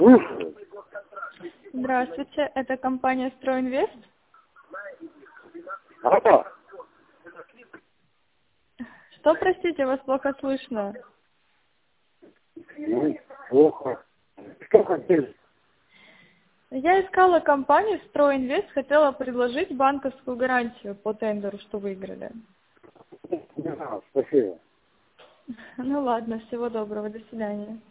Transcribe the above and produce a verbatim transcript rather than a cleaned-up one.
Слушаю. Здравствуйте, это компания «Стройинвест». Алло. Что, простите, вас плохо слышно? Ну, плохо. Что хотели? Я искала компанию «Стройинвест», хотела предложить банковскую гарантию по тендеру, что выиграли. Да, спасибо. Ну ладно, всего доброго, до свидания.